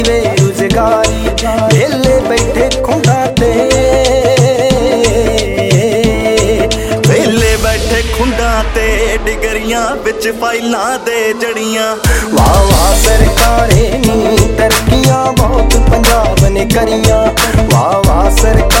बेरोजगारी वेले बैठे खुंडा ते, वेले बैठे खुंडा ते डिगरियां विच फाइलां दे जड़ियां। वाह वाह सरकारे नी तरक्कियां बहुत पंजाब ने करियां। वाह वाह सरकार